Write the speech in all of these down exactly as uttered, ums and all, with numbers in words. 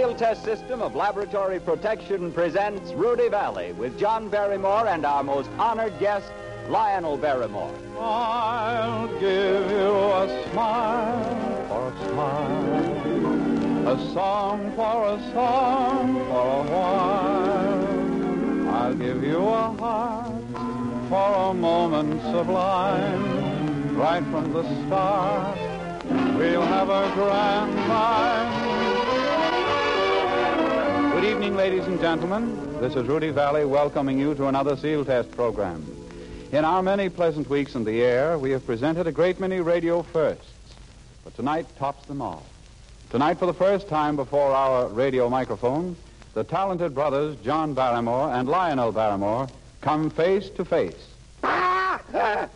Seal Test System of Laboratory Protection presents Rudy Valley with John Barrymore and our most honored guest, Lionel Barrymore. I'll give you a smile for a smile, a song for a song for a while. I'll give you a heart for a moment sublime. Right from the start, we'll have a grand time. Good evening, ladies and gentlemen. This is Rudy Valley welcoming you to another Seal Test program. In our many pleasant weeks in the air, we have presented a great many radio firsts, but tonight tops them all. Tonight, for the first time before our radio microphone, the talented brothers John Barrymore and Lionel Barrymore come face to face. That's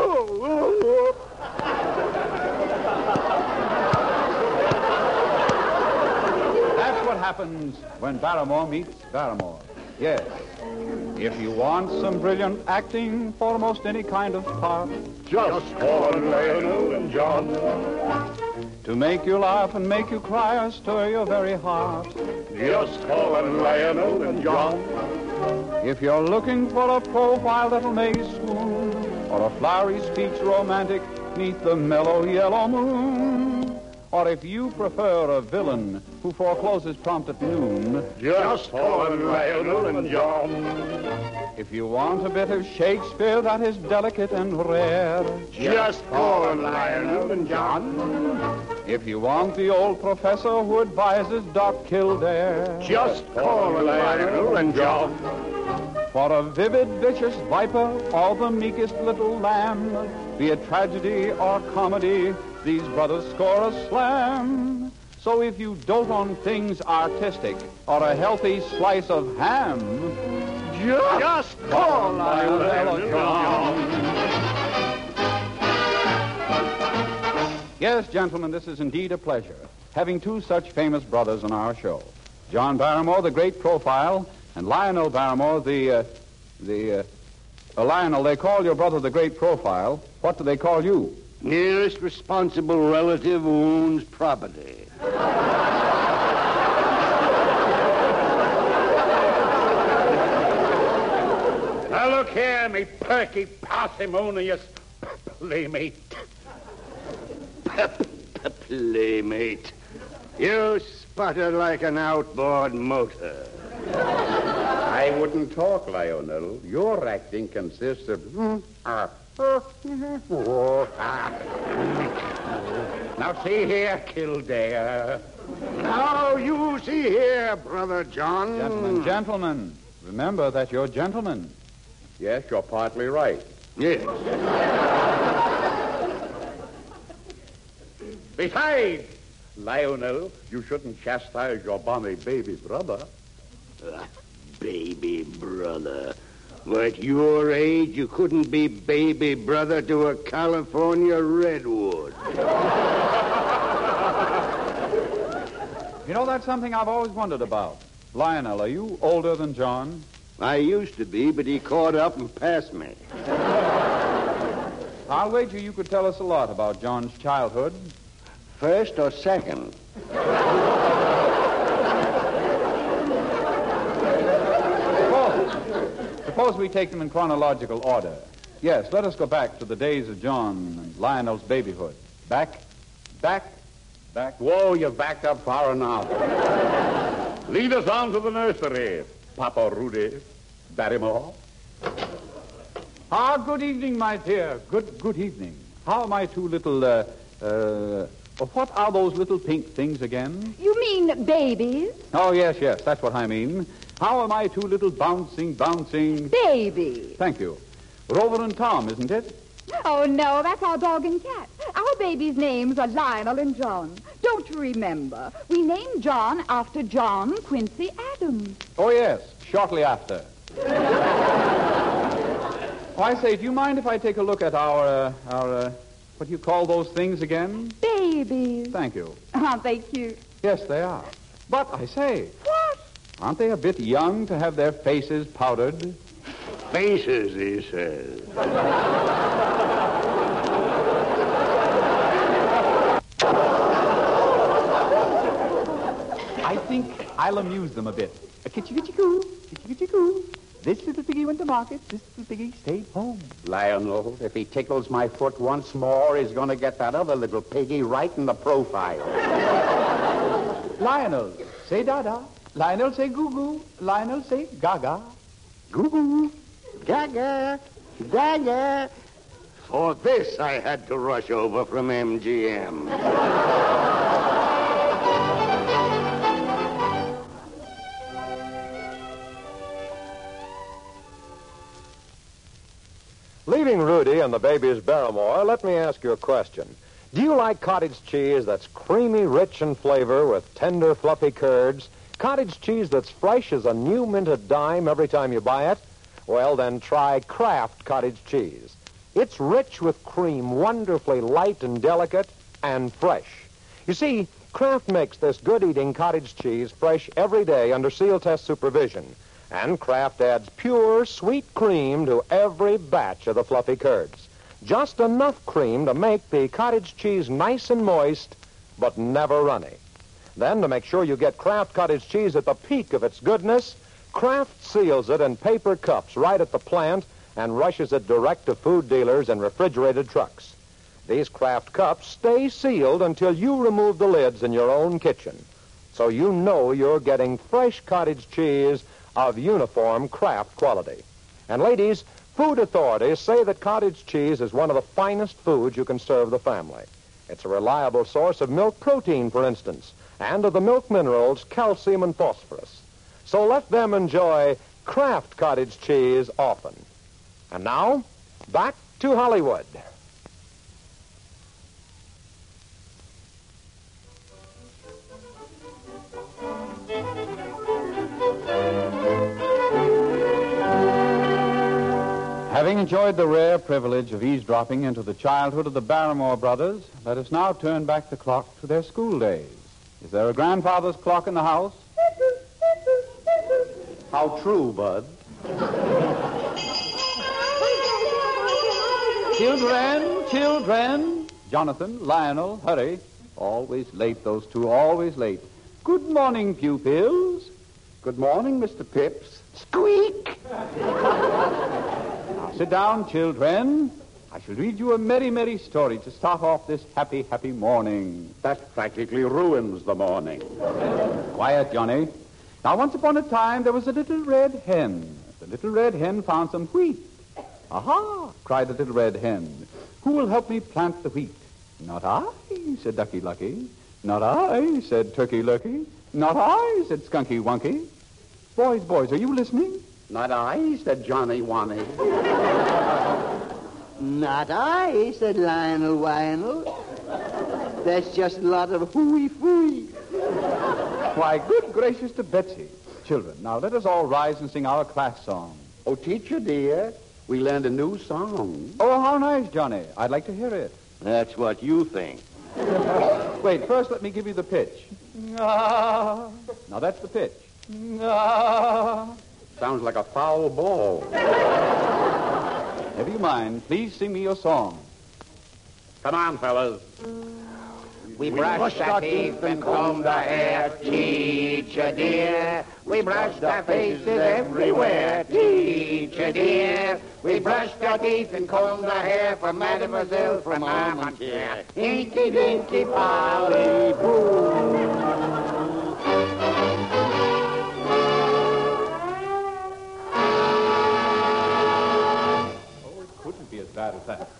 what happens when Barrymore meets Barrymore. Yes. If you want some brilliant acting for most any kind of part, just call Lionel and John. To make you laugh and make you cry or stir your very heart, just call Lionel and John. If you're looking for a profile that'll make you swoon, or a flowery speech romantic neath the mellow yellow moon, or if you prefer a villain who forecloses prompt at noon, just call Lionel and John. If you want a bit of Shakespeare that is delicate and rare, just call Lionel and John. If you want the old professor who advises Doc Kildare, just call Lionel and John. For a vivid, vicious viper or the meekest little lamb, be it tragedy or comedy, these brothers score a slam. So if you dote on things artistic or a healthy slice of ham, just, just call Lionel and John. Yes, gentlemen, this is indeed a pleasure, having two such famous brothers on our show. John Barrymore, the great profile, and Lionel Barrymore, the, uh, the, uh, uh, Lionel, they call your brother the great profile. What do they call you? Nearest responsible relative who owns property. Now look here, me perky, parsimonious playmate. Playmate. You sputter like an outboard motor. I wouldn't talk, Lionel. Your acting consists of... Now see here, Kildare. Now you see here, Brother John. Gentlemen, gentlemen, remember that you're gentlemen. Yes, you're partly right. Yes. Besides, Lionel, you shouldn't chastise your bonny baby brother. Uh, baby brother. Well, at your age, you couldn't be baby brother to a California redwood. You know, that's something I've always wondered about. Lionel, are you older than John? I used to be, but he caught up and passed me. I'll wager you could tell us a lot about John's childhood. First or second? Suppose we take them in chronological order. Yes, let us go back to the days of John and Lionel's babyhood. Back, back, back. Whoa, you backed up far enough. Lead us on to the nursery, Papa Rudy Barrymore. Ah, good evening, my dear. Good, good evening. How are my two little, uh, uh, what are those little pink things again? You mean babies? Oh, yes, yes, that's what I mean. How are my two little bouncing, bouncing... Babies. Thank you. Rover and Tom, isn't it? Oh, no, that's our dog and cat. Our babies' names are Lionel and John. Don't you remember? We named John after John Quincy Adams. Oh, yes, shortly after. Oh, I say, do you mind if I take a look at our, uh, our, uh, what do you call those things again? Babies. Thank you. Aren't they cute? Yes, they are. But, I say... What? Aren't they a bit young to have their faces powdered? Faces, he says. I think I'll amuse them a bit. A kitchy kitchy coo, kitchy kitchy coo. This little piggy went to market, this little piggy stayed home. Lionel, if he tickles my foot once more, he's going to get that other little piggy right in the profile. Lionel, say da-da. Lionel, say goo-goo. Lionel, say gaga. Goo-goo, gaga, gaga. For this, I had to rush over from M G M. Leaving Rudy and the baby's Barrymore, let me ask you a question. Do you like cottage cheese that's creamy, rich in flavor with tender, fluffy curds? Cottage cheese that's fresh as a new minted dime every time you buy it? Well, then try Kraft cottage cheese. It's rich with cream, wonderfully light and delicate, and fresh. You see, Kraft makes this good-eating cottage cheese fresh every day under seal test supervision. And Kraft adds pure, sweet cream to every batch of the fluffy curds. Just enough cream to make the cottage cheese nice and moist, but never runny. Then, to make sure you get Kraft cottage cheese at the peak of its goodness, Kraft seals it in paper cups right at the plant and rushes it direct to food dealers in refrigerated trucks. These Kraft cups stay sealed until you remove the lids in your own kitchen. So you know you're getting fresh cottage cheese of uniform Kraft quality. And ladies, food authorities say that cottage cheese is one of the finest foods you can serve the family. It's a reliable source of milk protein, for instance, and of the milk minerals calcium and phosphorus. So let them enjoy Kraft cottage cheese often. And now, back to Hollywood. Having enjoyed the rare privilege of eavesdropping into the childhood of the Barrymore brothers, let us now turn back the clock to their school days. Is there a grandfather's clock in the house? How true, Bud. Children, children. Jonathan, Lionel, hurry. Always late, those two, always late. Good morning, pupils. Good morning, Mister Pips. Squeak! Now, sit down, children. I shall read you a merry, merry story to start off this happy, happy morning. That practically ruins the morning. Quiet, Johnny. Now, once upon a time, there was a little red hen. The little red hen found some wheat. Aha! Cried the little red hen. Who will help me plant the wheat? Not I, said Ducky Lucky. Not I, said Turkey Lurkey. Not I, said Skunky Wunky. Boys, boys, are you listening? Not I, said Johnny Wanny. Not I, said Lionel Lionel. That's just a lot of hooey-fooey. Why, good gracious to Betsy. Children, now let us all rise and sing our class song. Oh, teacher dear, we learned a new song. Oh, how nice, Johnny. I'd like to hear it. That's what you think. Wait, first let me give you the pitch. Now that's the pitch. Sounds like a foul ball. Never you mind. Please sing me your song. Come on, fellas. We brushed our teeth and combed our hair, teacher dear. We brushed our faces everywhere, teacher dear. We brushed our teeth and combed our hair for Mademoiselle from Armentier. Inky dinky Polly Boo. Oh, it couldn't be as bad as that.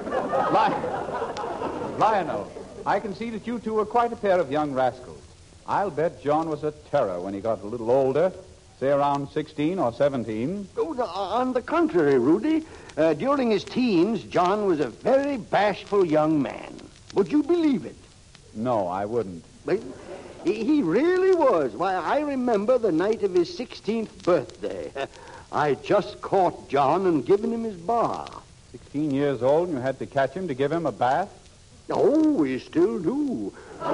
Lion- Lionel, I can see that you two are quite a pair of young rascals. I'll bet John was a terror when he got a little older, say around sixteen or seventeen. Oh, the, on the contrary, Rudy. Uh, during his teens, John was a very bashful young man. Would you believe it? No, I wouldn't. But he, he really was. Why, I remember the night of his sixteenth birthday. I just caught John and given him his bar. Sixteen years old and you had to catch him to give him a bath? Oh, we still do. uh,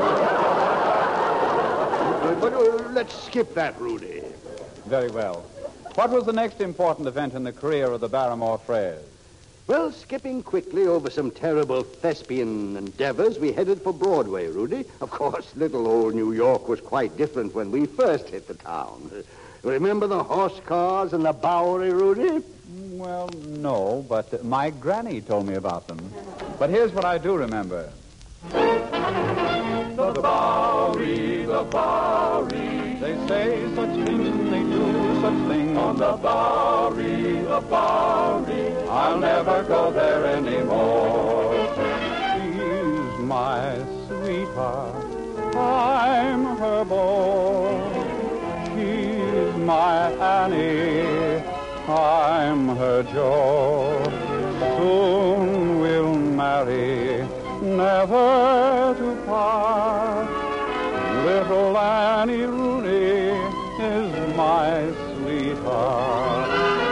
but uh, let's skip that, Rudy. Very well. What was the next important event in the career of the Barrymore Frères? Well, skipping quickly over some terrible thespian endeavors, we headed for Broadway, Rudy. Of course, little old New York was quite different when we first hit the town. Remember the horse cars and the Bowery, Rudy? Well, no, but my granny told me about them. But here's what I do remember. The Bowery, the Bowery. They say such things and they do such things. On the Bowery, the Bowery. I'll never go there anymore. She's my sweetheart. I'm her beau. She's my Annie. I'm her Joe. Soon we'll marry, never to part. Little Annie Rooney is my sweetheart.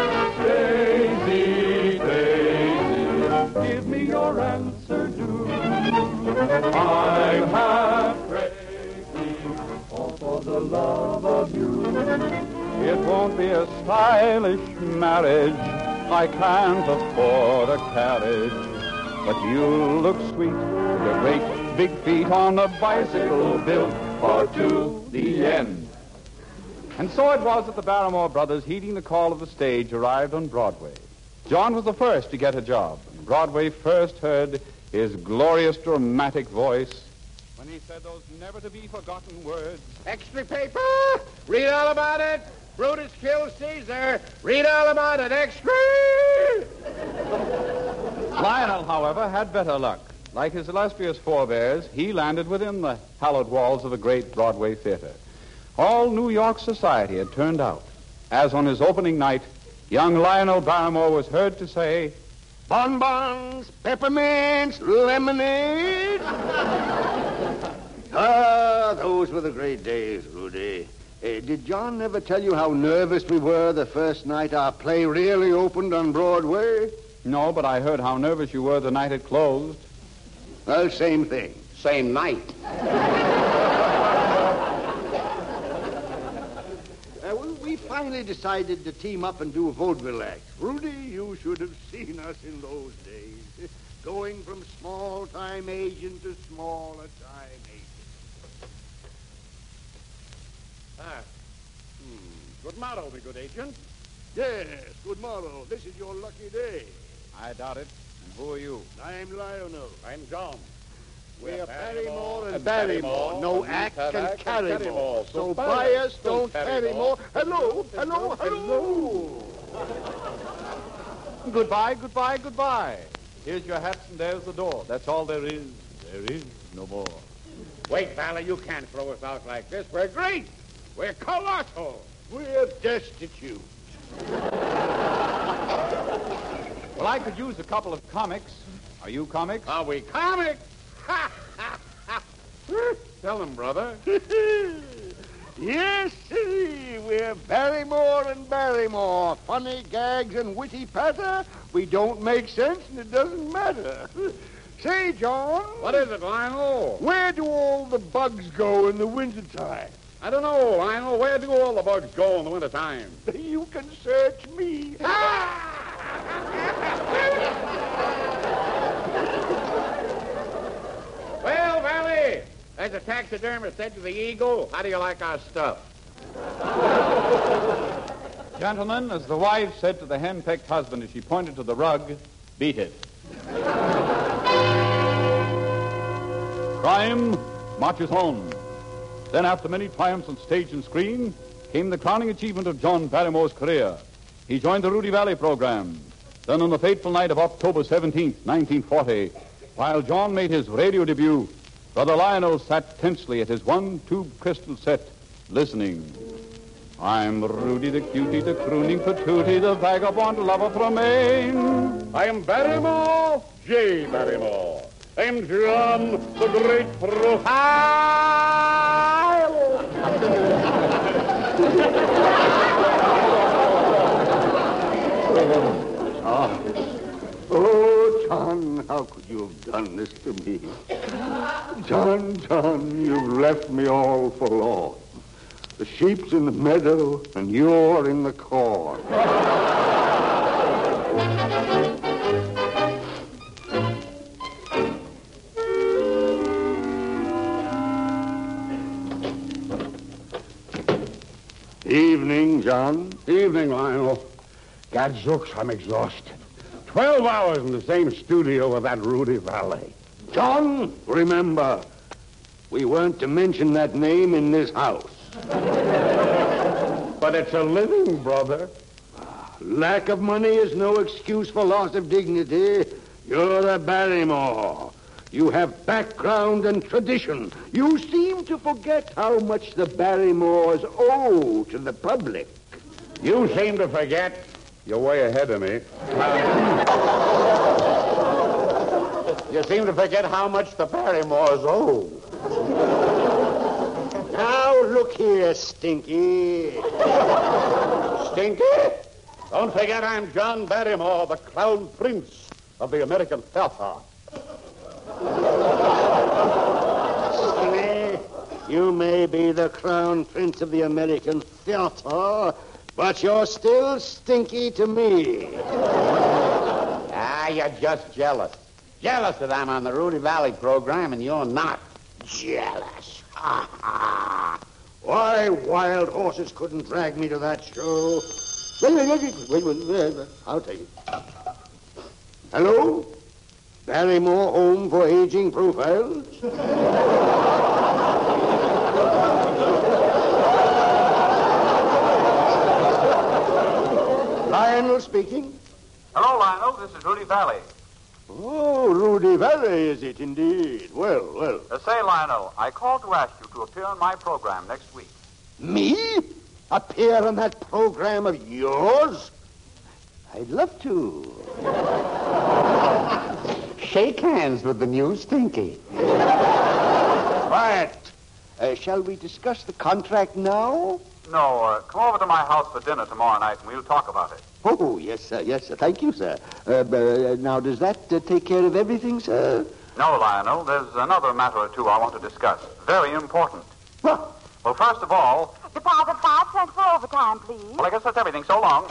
Daisy, Daisy, give me your answer, do. I'm half crazy, all for the love of you. It won't be a stylish marriage. I can't afford a carriage. But you'll look sweet with your great big feet on a bicycle built for two, the end. And so it was that the Barrymore brothers, heeding the call of the stage, arrived on Broadway. John was the first to get a job. Broadway first heard his glorious dramatic voice when he said those never-to-be-forgotten words. Extra paper! Read all about it! Brutus killed Caesar! Read all about it! Extra! Lionel, however, had better luck. Like his illustrious forebears, he landed within the hallowed walls of a great Broadway theater. All New York society had turned out, as on his opening night, young Lionel Barrymore was heard to say, Bonbons, peppermints, lemonade. Ah, those were the great days, Rudy. Uh, did John ever tell you how nervous we were the first night our play really opened on Broadway? No, but I heard how nervous you were the night it closed. Well, same thing. Same night. Uh, we, we finally decided to team up and do a vaudeville act. Rudy, you should have seen us in those days. Going from small-time agent to smaller-time agent. Ah. Hmm. Good morrow, my good agent. Yes, good morrow. This is your lucky day. I doubt it. And who are you? I'm Lionel. I'm John. We're Barrymore and Barrymore. Barrymore. No We act have can act and carry carry more. more. So So buy us, don't carry carry more. more. Hello, hello, hello. Goodbye, goodbye, goodbye. Here's your hats and there's the door. That's all there is. There is no more. Wait, Valley, you can't throw us out like this. We're great. We're colossal. We're destitute. Well, I could use a couple of comics. Are you comics? Are we comics? Ha, ha, ha. Tell them, brother. Yes, sir. We're Barrymore and Barrymore. Funny gags and witty patter. We don't make sense and it doesn't matter. Say, John. What is it, Lionel? Where do all the bugs go in the wintertime? I don't know, Lionel. Where do all the bugs go in the wintertime? You can search me. Well, Valley, as a taxidermist said to the eagle, how do you like our stuff? Gentlemen, as the wife said to the hen-pecked husband as she pointed to the rug, beat it. Crime marches on. Then, after many triumphs on stage and screen, came the crowning achievement of John Barrymore's career. He joined the Rudy Valley program. Then, on the fateful night of October seventeenth, nineteen forty, while John made his radio debut, Brother Lionel sat tensely at his one-tube crystal set, listening. I'm Rudy the cutie, the crooning patootie, the vagabond lover from Maine. I am Barrymore, J. Barrymore. I am John, the great profile. Ah. Oh, John, how could you have done this to me? John, John, you've left me all forlorn. The sheep's in the meadow, and you're in the corn. Evening, John. Evening, Lionel. Gadzooks, I'm exhausted. Twelve hours in the same studio with that Rudy Valley. John, remember, we weren't to mention that name in this house. But it's a living, brother. Lack of money is no excuse for loss of dignity. You're a Barrymore. You have background and tradition. You seem to forget how much the Barrymores owe to the public. You seem to forget. You're way ahead of me. You seem to forget how much the Barrymores owe. Now, look here, Stinky. Stinky? Don't forget I'm John Barrymore, the Crown Prince of the American Theater. Stinky, you may be the Crown Prince of the American Theater, but you're still Stinky to me. Ah, you're just jealous. Jealous that I'm on the Rudy Valley program and you're not. Jealous. Ha ha. Why, wild horses couldn't drag me to that show. Wait, wait, wait, wait, wait, wait, wait. I'll take it. Hello? Barrymore Home for Aging Profiles? Lionel speaking. Hello, Lionel. This is Rudy Valley. Oh, Rudy Valley, is it indeed? Well, well. Uh, say, Lionel, I called to ask you to appear on my program next week. Me? Appear on that program of yours? I'd love to. Shake hands with the new Stinky. Quiet. Uh, shall we discuss the contract now? No, uh, come over to my house for dinner tomorrow night and we'll talk about it. Oh, yes, sir. Yes, sir. Thank you, sir. Uh, uh, now, does that uh, take care of everything, sir? No, Lionel, there's another matter or two I want to discuss. Very important. Well, Well, first of all... Deposit five cents for overtime, please. Well, I guess that's everything. So long.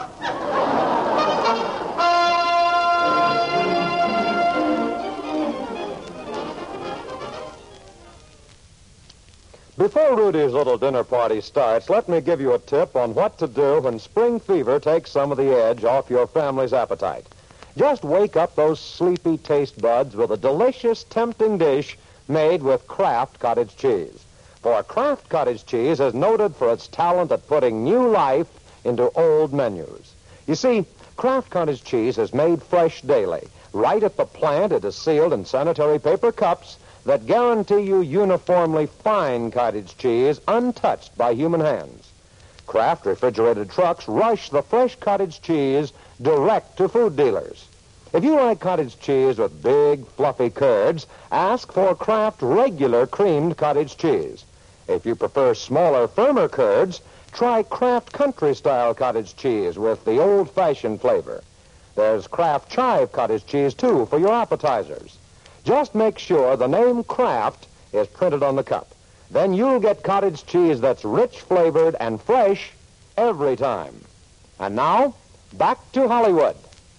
Before Rudy's little dinner party starts, let me give you a tip on what to do when spring fever takes some of the edge off your family's appetite. Just wake up those sleepy taste buds with a delicious, tempting dish made with Kraft cottage cheese. For Kraft cottage cheese is noted for its talent at putting new life into old menus. You see, Kraft cottage cheese is made fresh daily. Right at the plant, it is sealed in sanitary paper cups that guarantee you uniformly fine cottage cheese untouched by human hands. Kraft refrigerated trucks rush the fresh cottage cheese direct to food dealers. If you like cottage cheese with big, fluffy curds, ask for Kraft regular creamed cottage cheese. If you prefer smaller, firmer curds, try Kraft country-style cottage cheese with the old-fashioned flavor. There's Kraft chive cottage cheese, too, for your appetizers. Just make sure the name Kraft is printed on the cup. Then you'll get cottage cheese that's rich-flavored and fresh every time. And now, back to Hollywood.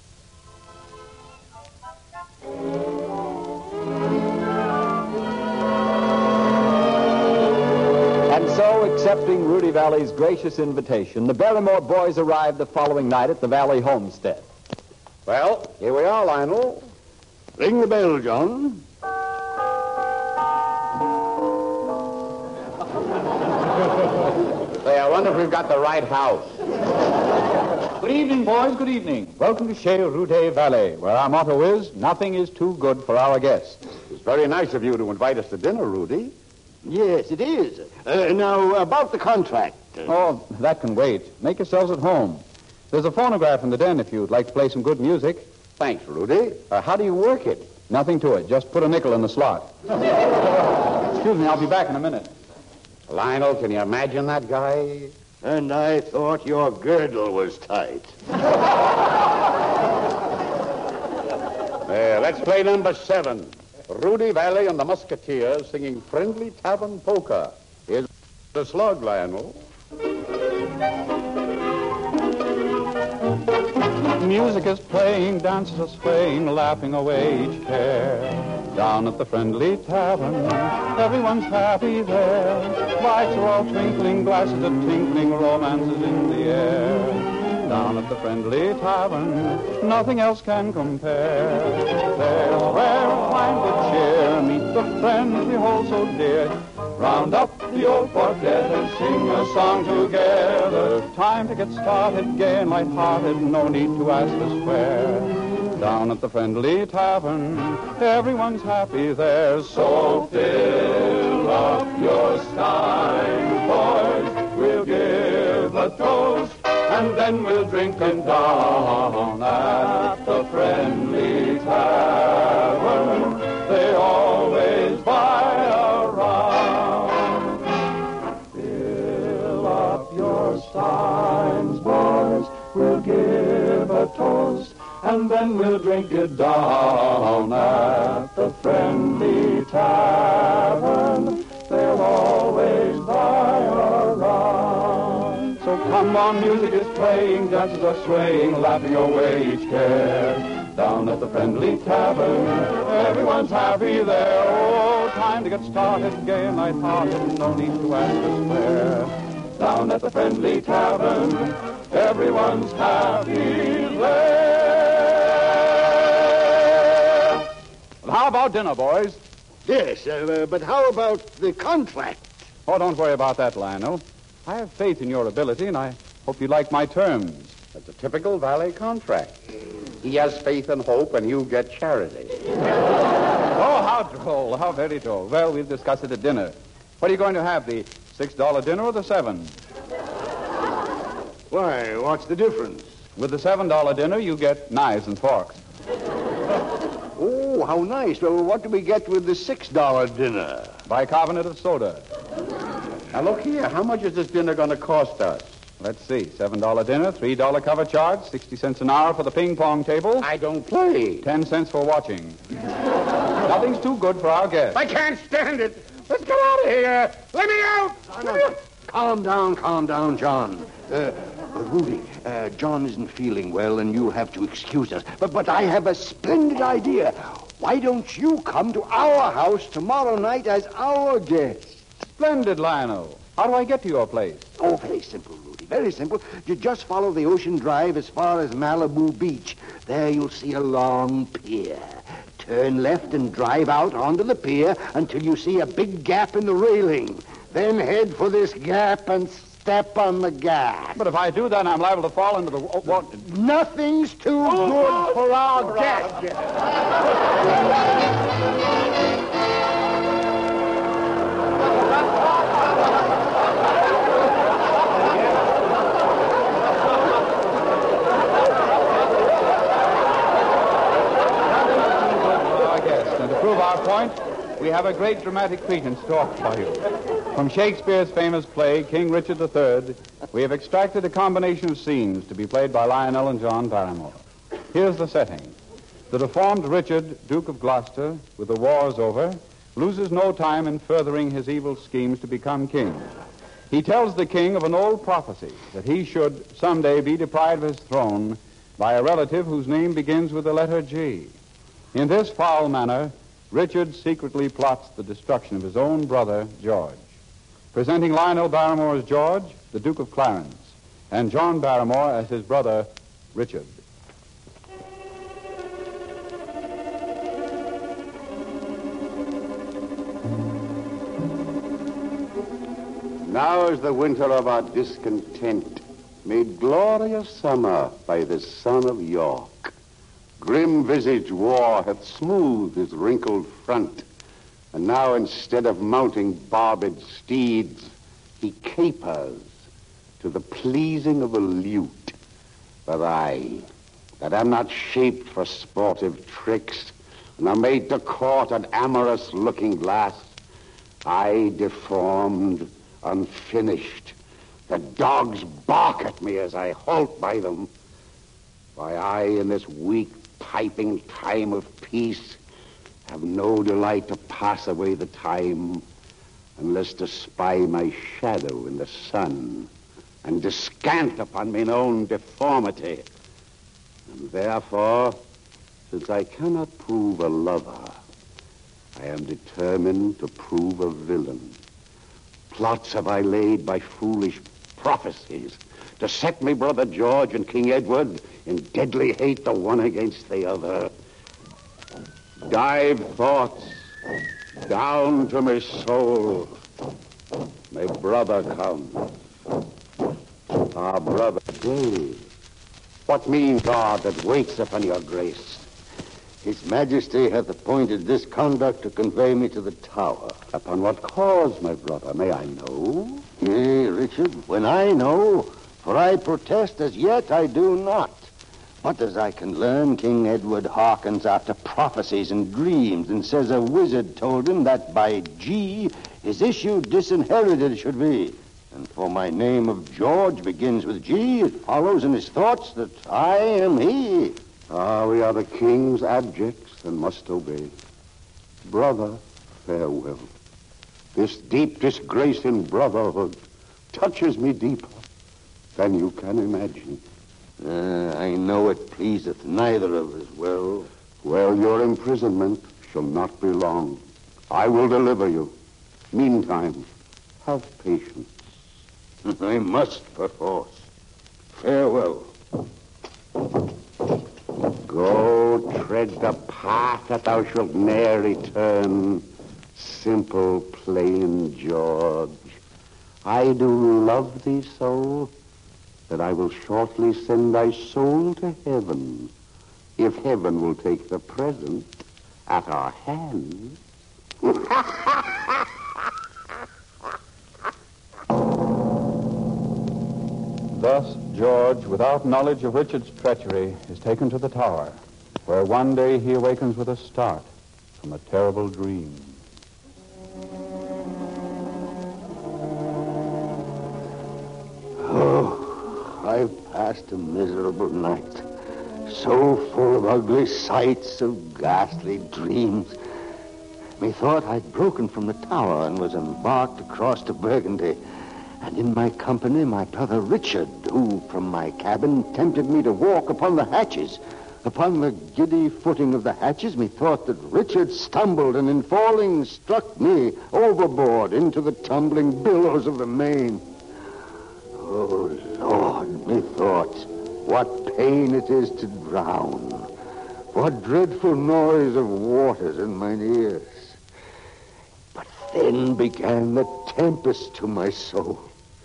And so, accepting Rudy Valley's gracious invitation, the Barrymore boys arrived the following night at the Valley homestead. Well, here we are, Lionel. ring the bell, John. Say, I wonder if we've got the right house. Good evening, boys. Good evening. Welcome to Chez Rudy Valley, where our motto is, nothing is too good for our guests. It's very nice of you to invite us to dinner, Rudy. Yes, it is. Uh, now, about the contract. Oh, that can wait. Make yourselves at home. There's a phonograph in the den if you'd like to play some good music. Thanks, Rudy. Uh, how do you work it? Nothing to it. Just put a nickel in the slot. Excuse me, I'll be back in a minute. Lionel, can you imagine that guy? And I thought your girdle was tight. Uh, let's play number seven. Rudy Valley and the Musketeers singing Friendly Tavern Polka. Here's the slug, Lionel. music is playing, dancers are swaying, laughing away each care. Down at the friendly tavern, everyone's happy there. Lights are all twinkling, glasses are tinkling, romance is in the air. Down at the friendly tavern, nothing else can compare. There's where we'll find good cheer, meet the friends we hold so dear. Round up the old quartet and sing a song together. Time to get started, gay and light-hearted, no need to ask us where. Down at the friendly tavern, everyone's happy there. So fill up your stein, boys, we'll give a toast, and then we'll drink it down at the friendly tavern. They always buy a round. Fill up your steins, boys, we'll give a toast, and then we'll drink it down at the friendly tavern. They'll always buy a round. So come on, music is playing, dances are swaying, laughing away each care. Down at the friendly tavern, everyone's happy there. Oh, time to get started, gay and light-hearted, no need to ask us where. Down at the friendly tavern, everyone's happy there. How about dinner, boys? Yes, uh, but how about the contract? Oh, don't worry about that, Lionel. I have faith in your ability, and I hope you like my terms. That's a typical valet contract. He has faith and hope, and you get charity. Oh, how droll, how very droll. Well, we'll discuss it at dinner. What are you going to have, the six dollar dinner or the seven? Why, what's the difference? With the seven dollar dinner, you get knives and forks. Oh, how nice. Well, what do we get with the six dollar dinner? Bicarbonate of soda. Now, look here. How much is this dinner going to cost us? Let's see. seven dollar dinner, three dollar cover charge, sixty cents an hour for the ping-pong table. I don't play. ten cents for watching. Nothing's too good for our guests. I can't stand it. Let's get out of here. Let me out. No, no. Calm down, calm down, John. Uh, Rudy, uh, John isn't feeling well, and you'll have to excuse us. But, but I have a splendid idea. Why don't you come to our house tomorrow night as our guest? Splendid, Lionel. How do I get to your place? Oh, very simple, Rudy. Very simple. You just follow the ocean drive as far as Malibu Beach. There you'll see a long pier. Turn left and drive out onto the pier until you see a big gap in the railing. Then head for this gap and step on the gap. But if I do that, I'm liable to fall into the... Oh, what? Nothing's too Oh, good for our for guest. our guest. Point, we have a great dramatic credence to offer you. From Shakespeare's famous play, King Richard the Third, we have extracted a combination of scenes to be played by Lionel and John Barrymore. Here's the setting. The deformed Richard, Duke of Gloucester, with the wars over, loses no time in furthering his evil schemes to become king. He tells the king of an old prophecy that he should someday be deprived of his throne by a relative whose name begins with the letter G. In this foul manner, Richard secretly plots the destruction of his own brother, George. Presenting Lionel Barrymore as George, the Duke of Clarence, and John Barrymore as his brother, Richard. Now is the winter of our discontent, made glorious summer by the son of York. Grim-visaged war hath smoothed his wrinkled front, and now instead of mounting barbed steeds, he capers to the pleasing of a lute. But I, that am not shaped for sportive tricks, and am made to court an amorous looking glass, I deformed, unfinished, the dogs bark at me as I halt by them. Why, I in this weak piping time of peace have no delight to pass away the time unless to spy my shadow in the sun and descant upon mine own deformity. And therefore, since I cannot prove a lover, I am determined to prove a villain. Plots have I laid by foolish prophecies to set me brother George and King Edward in deadly hate the one against the other. Dive thoughts down to my soul. My brother comes. Our brother Dave. What means God that waits upon your grace? His Majesty hath appointed this conduct to convey me to the Tower. Upon what cause, my brother? May I know? Yea, Richard, when I know, for I protest as yet I do not. But as I can learn, King Edward hearkens after prophecies and dreams, and says a wizard told him that by G his issue disinherited should be. And for my name of George begins with G, it follows in his thoughts that I am he. Ah, we are the king's abjects and must obey. Brother, farewell. This deep disgrace in brotherhood touches me deeper than you can imagine. Uh, I know it pleaseth neither of us well. Well, your imprisonment shall not be long. I will deliver you. Meantime, have patience. I must, perforce. Farewell. Go, tread the path that thou shalt ne'er return. Simple, plain George. I do love thee so that I will shortly send thy soul to heaven, if heaven will take the present at our hands. Thus, George, without knowledge of Richard's treachery, is taken to the Tower, where one day he awakens with a start from a terrible dream. Oh, I've passed a miserable night, so full of ugly sights, of ghastly dreams. Methought I'd broken from the Tower and was embarked across to Burgundy. And in my company, my brother Richard, who from my cabin tempted me to walk upon the hatches. Upon the giddy footing of the hatches, methought that Richard stumbled and in falling struck me overboard into the tumbling billows of the main. Oh, Lord, methought, what pain it is to drown. What dreadful noise of waters in mine ears. But then began the tempest to my soul.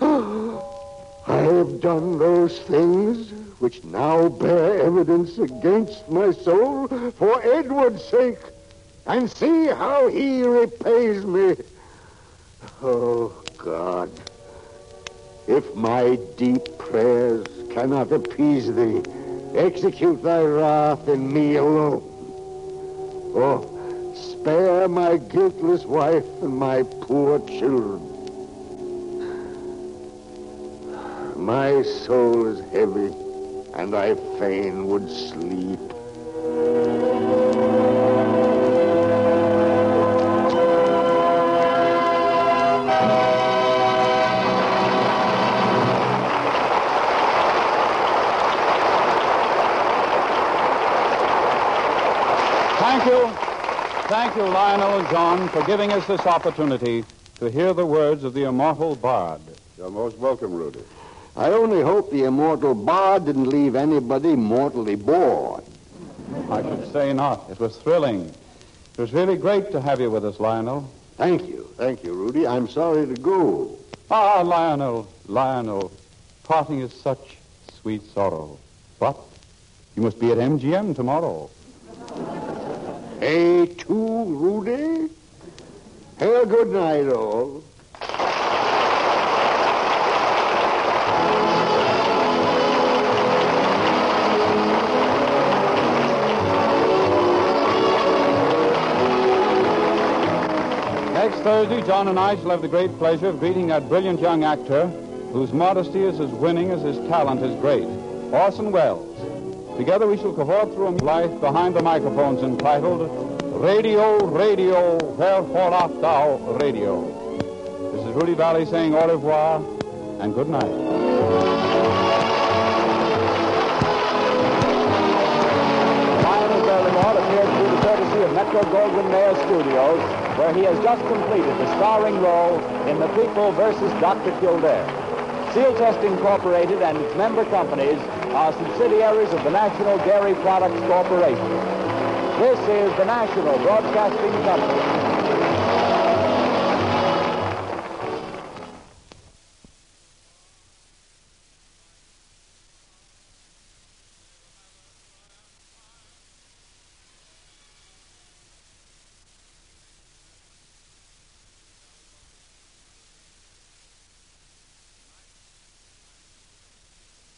I have done those things which now bear evidence against my soul for Edward's sake, and see how he repays me. Oh, God, if my deep prayers cannot appease thee, execute thy wrath in me alone. Oh, spare my guiltless wife and my poor children. My soul is heavy, and I fain would sleep. Thank you. Thank you, Lionel and John, for giving us this opportunity to hear the words of the immortal bard. You're most welcome, Rudy. I only hope the immortal bard didn't leave anybody mortally bored. I should say not. It was thrilling. It was really great to have you with us, Lionel. Thank you. Thank you, Rudy. I'm sorry to go. Ah, Lionel, Lionel, parting is such sweet sorrow. But you must be at M G M tomorrow. Hey, too, Rudy? Have a good night, all. Next Thursday, John and I shall have the great pleasure of greeting that brilliant young actor whose modesty is as winning as his talent is great, Orson Welles. Together we shall cavort through a life behind the microphones entitled Radio, Radio, Wherefore Art Thou, Radio. This is Rudy Valley saying au revoir and good night. Metro-Goldwyn-Mayer Studios, where he has just completed the starring role in The People versus Doctor Kildare. Seal Test Incorporated and its member companies are subsidiaries of the National Dairy Products Corporation. This is the National Broadcasting Company.